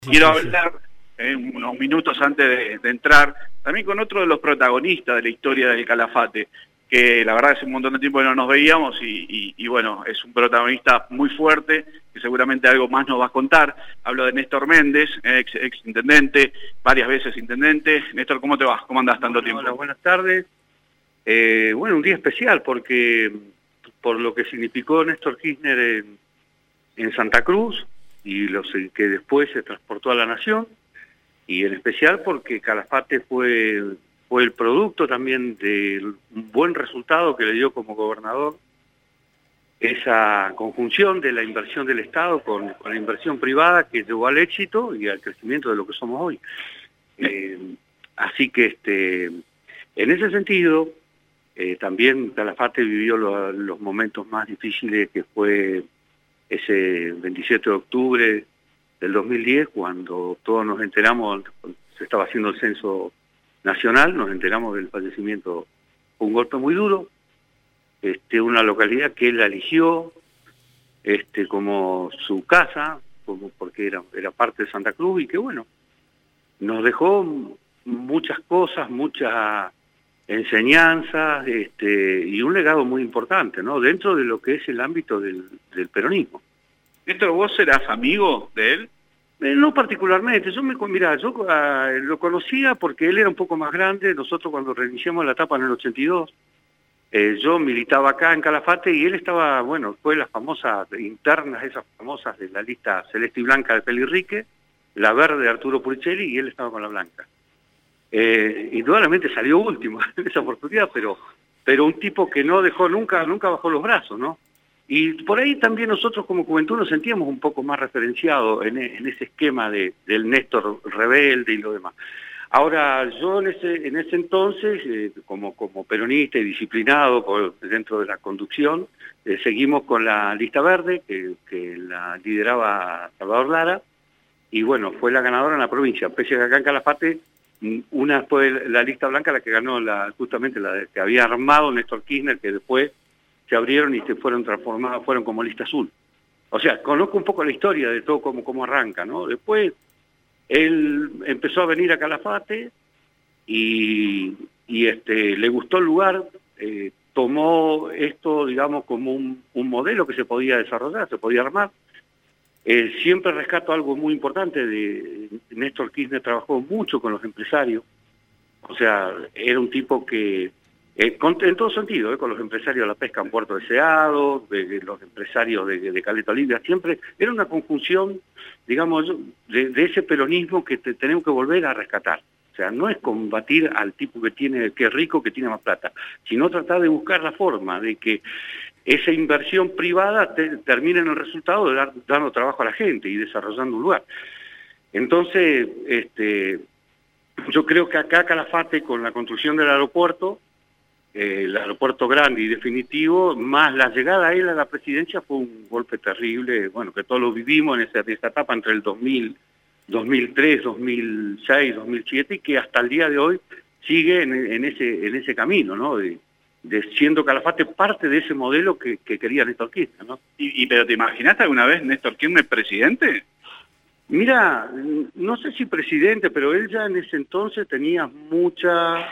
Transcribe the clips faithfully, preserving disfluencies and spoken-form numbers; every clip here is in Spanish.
Sí, Quiero sí, sí. hablar eh, unos minutos antes de, de entrar, también con otro de los protagonistas de la historia del Calafate, que la verdad hace un montón de tiempo que no nos veíamos y, y, y bueno, es un protagonista muy fuerte, que seguramente algo más nos va a contar. Hablo de Néstor Méndez, ex, ex intendente, varias veces intendente. Néstor, ¿cómo te va? ¿Cómo andás tanto tiempo? Hola, buenas tardes. Eh, bueno, un día especial porque por lo que significó Néstor Kirchner en, en Santa Cruz y los que después se transportó a la Nación, y en especial porque Calafate fue, fue el producto también de un buen resultado que le dio como gobernador esa conjunción de la inversión del Estado con, con la inversión privada que llevó al éxito y al crecimiento de lo que somos hoy. Eh, así que este, en ese sentido, eh, también Calafate vivió lo, los momentos más difíciles, que fue ese veintisiete de octubre del dos mil diez, cuando todos nos enteramos, se estaba haciendo el censo nacional, nos enteramos del fallecimiento. Fue un golpe muy duro, este, una localidad que él eligió este, como su casa, como porque era, era parte de Santa Cruz, y que bueno, nos dejó muchas cosas, muchas enseñanzas, este, y un legado muy importante, ¿no? Dentro de lo que es el ámbito del, del peronismo. Néstor, ¿vos serás amigo de él? Eh, no particularmente, yo me, mirá, yo uh, lo conocía porque él era un poco más grande. Nosotros cuando reiniciamos la etapa en el ochenta y dos, eh, yo militaba acá en Calafate y él estaba, bueno, fue las famosas internas, esas famosas de la lista celeste y blanca de Pelirrique, la verde de Arturo Puricelli, y él estaba con la blanca. Eh, indudablemente salió último en esa oportunidad, pero, pero un tipo que no dejó nunca, nunca bajó los brazos, ¿no? Y por ahí también nosotros como juventud nos sentíamos un poco más referenciados en, en ese esquema de, del Néstor rebelde y lo demás. Ahora, yo en ese, en ese entonces, eh, como, como peronista y disciplinado por, dentro de la conducción, eh, seguimos con la lista verde, que, que la lideraba Salvador Lara, y bueno, fue la ganadora en la provincia. Pese a que acá en Calafate, una fue la lista blanca la que ganó la, justamente la de, que había armado Néstor Kirchner, que después se abrieron y se fueron transformadas, fueron como lista azul. O sea, conozco un poco la historia de todo cómo, cómo arranca, ¿no? Después él empezó a venir a Calafate y, y este, le gustó el lugar, eh, tomó esto, digamos, como un, un modelo que se podía desarrollar, se podía armar. Eh, siempre rescato algo muy importante de Néstor Kirchner: trabajó mucho con los empresarios, o sea, era un tipo que, eh, con, en todo sentido, eh, con los empresarios de la pesca en Puerto Deseado, de, de los empresarios de, de Caleta Olivia, siempre era una conjunción, digamos, de, de ese peronismo que te, tenemos que volver a rescatar. O sea, no es combatir al tipo que tiene, que es rico, que tiene más plata, sino tratar de buscar la forma de que esa inversión privada te, termine en el resultado de dar, dando trabajo a la gente y desarrollando un lugar. Entonces, este, yo creo que acá Calafate, con la construcción del aeropuerto, eh, el aeropuerto grande y definitivo, más la llegada a él a la presidencia, fue un golpe terrible, bueno, que todos lo vivimos en esa, en esa etapa entre el dos mil, dos mil tres, dos mil seis, dos mil siete, y que hasta el día de hoy sigue en, en, ese, en ese camino, ¿no? De, de siendo Calafate parte de ese modelo que, que quería Néstor Kirchner, ¿no? ¿Y, y pero te imaginaste alguna vez Néstor Kirchner presidente? Mira, no sé si presidente, pero él ya en ese entonces tenía mucha,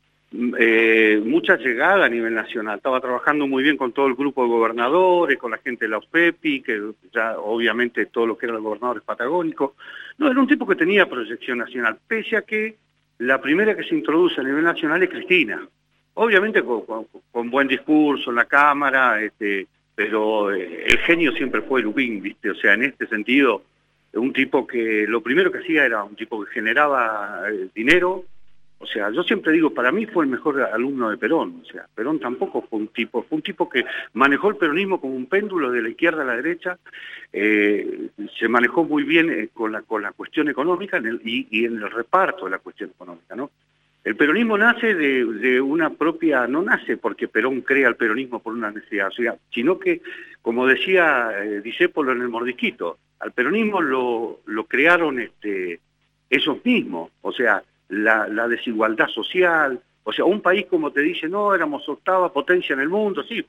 eh, mucha llegada a nivel nacional. Estaba trabajando muy bien con todo el grupo de gobernadores, con la gente de la USPEPI, que ya obviamente todo lo que eran los gobernadores patagónicos. No, era un tipo que tenía proyección nacional, pese a que la primera que se introduce a nivel nacional es Cristina. Obviamente con, con, con buen discurso en la Cámara, este, pero eh, el genio siempre fue Lupín, ¿viste? O sea, en este sentido, un tipo que lo primero que hacía era un tipo que generaba eh, dinero. O sea, yo siempre digo, para mí fue el mejor alumno de Perón. O sea, Perón tampoco fue un tipo, fue un tipo que manejó el peronismo como un péndulo de la izquierda a la derecha, eh, se manejó muy bien eh, con, la, con la cuestión económica en el, y, y en el reparto de la cuestión económica, ¿no? El peronismo nace de, de una propia, no nace porque Perón crea el peronismo por una necesidad, o sea, sino que, como decía eh, Discépolo en El Mordisquito, al peronismo lo, lo crearon este, ellos mismos, o sea, la, la desigualdad social, o sea, un país como te dice, no, éramos octava potencia en el mundo, sí, pero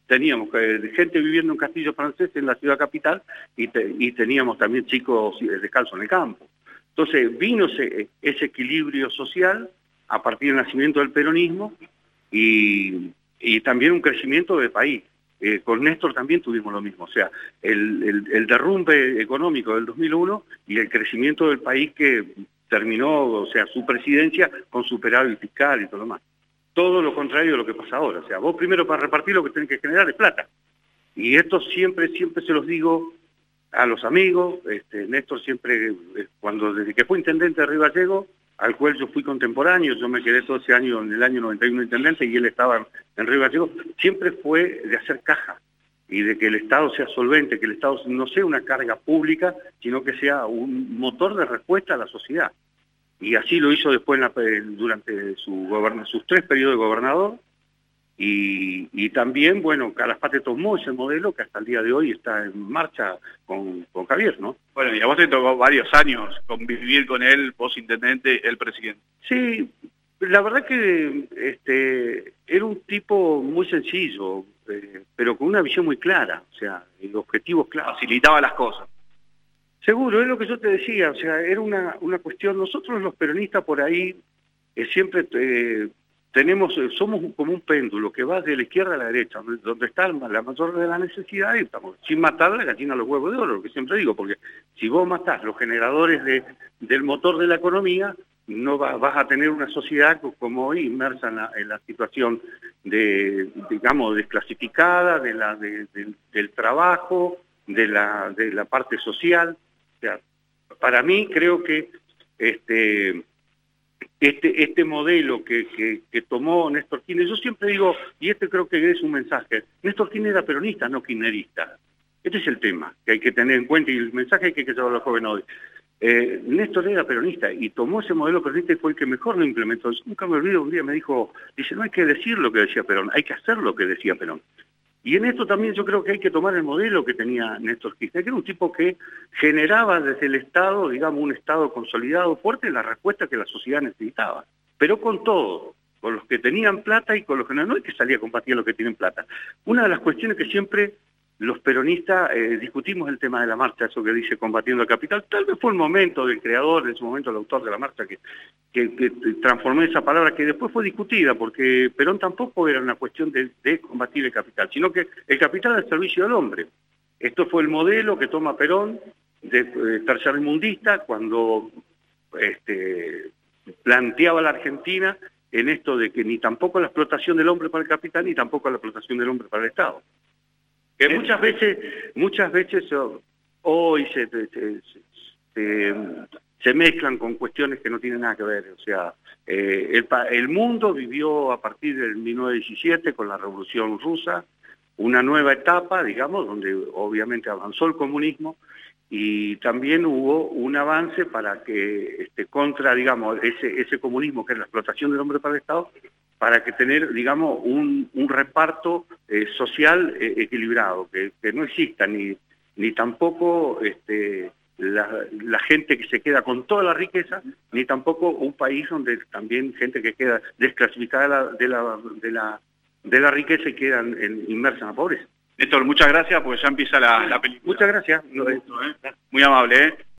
teníamos eh, gente viviendo en Castillo Francés en la ciudad capital y, te, y teníamos también chicos descalzos en el campo. Entonces vino ese, ese equilibrio social a partir del nacimiento del peronismo y, y también un crecimiento del país. Eh, con Néstor también tuvimos lo mismo, o sea, el, el, el derrumbe económico del dos mil uno y el crecimiento del país que terminó, o sea, su presidencia con superávit fiscal y todo lo demás. Todo lo contrario de lo que pasa ahora, o sea, vos primero para repartir lo que tenés que generar es plata. Y esto siempre, siempre se los digo a los amigos, este, Néstor siempre, cuando desde que fue intendente de Río Gallegos, al cual yo fui contemporáneo, yo me quedé todo ese año, en el año noventa y uno intendente, y él estaba en Río Gallegos, siempre fue de hacer caja, y de que el Estado sea solvente, que el Estado no sea una carga pública, sino que sea un motor de respuesta a la sociedad. Y así lo hizo después en la, durante su goberna, sus tres periodos de gobernador, y, y también, bueno, Calafate tomó ese modelo que hasta el día de hoy está en marcha con, con Javier, ¿no? Bueno, y a vos te tocó varios años convivir con él, vos intendente, el presidente. Sí, la verdad que este, era un tipo muy sencillo, eh, pero con una visión muy clara, o sea, objetivos claros. Facilitaba las cosas. Seguro, es lo que yo te decía, o sea, era una, una cuestión, nosotros los peronistas por ahí eh, siempre eh, tenemos, eh, somos como un péndulo que va de la izquierda a la derecha, donde está la mayor de la necesidad, y estamos sin matar a la gallina a los huevos de oro, lo que siempre digo, porque si vos matás los generadores de, del motor de la economía, no va, vas a tener una sociedad como hoy inmersa en la, en la situación de, digamos, desclasificada, de la, de, de, del trabajo, de la, de la parte social. O sea, para mí creo que este, este, este modelo que, que, que tomó Néstor Kirchner, yo siempre digo, y este creo que es un mensaje, Néstor Kirchner era peronista, no kirchnerista. Este es el tema que hay que tener en cuenta y el mensaje hay que llevar a los jóvenes hoy. Eh, Néstor era peronista y tomó ese modelo peronista y fue el que mejor lo implementó. Yo nunca me olvido, un día me dijo, dice, no hay que decir lo que decía Perón, hay que hacer lo que decía Perón. Y en esto también yo creo que hay que tomar el modelo que tenía Néstor Kirchner, que era un tipo que generaba desde el Estado, digamos, un Estado consolidado, fuerte, en la respuesta que la sociedad necesitaba. Pero con todo, con los que tenían plata y con los que no, no es que salía a combatir a los que tienen plata. Una de las cuestiones que siempre los peronistas eh, discutimos el tema de la marcha, eso que dice combatiendo el capital, tal vez fue el momento del creador, en su momento el autor de la marcha, que, que, que transformó esa palabra, que después fue discutida, porque Perón tampoco era una cuestión de, de combatir el capital, sino que el capital al servicio del hombre. Esto fue el modelo que toma Perón, de, de tercermundista, cuando este, planteaba a la Argentina en esto de que ni tampoco la explotación del hombre para el capital, ni tampoco la explotación del hombre para el Estado. Que muchas veces, muchas veces hoy se, se, se, se mezclan con cuestiones que no tienen nada que ver. O sea, eh, el, el mundo vivió a partir del mil novecientos diecisiete con la Revolución Rusa una nueva etapa, digamos, donde obviamente avanzó el comunismo y también hubo un avance para que este, contra, digamos, ese, ese comunismo que es la explotación del hombre para el Estado, para que tener, digamos, un, un reparto eh, social eh, equilibrado, que, que no exista ni, ni tampoco este, la, la gente que se queda con toda la riqueza, ni tampoco un país donde también gente que queda desclasificada de la, de la, de la riqueza y quedan en, inmersa en la pobreza. Néstor, muchas gracias, porque ya empieza la, la película. Muchas gracias. Muy amable, ¿eh?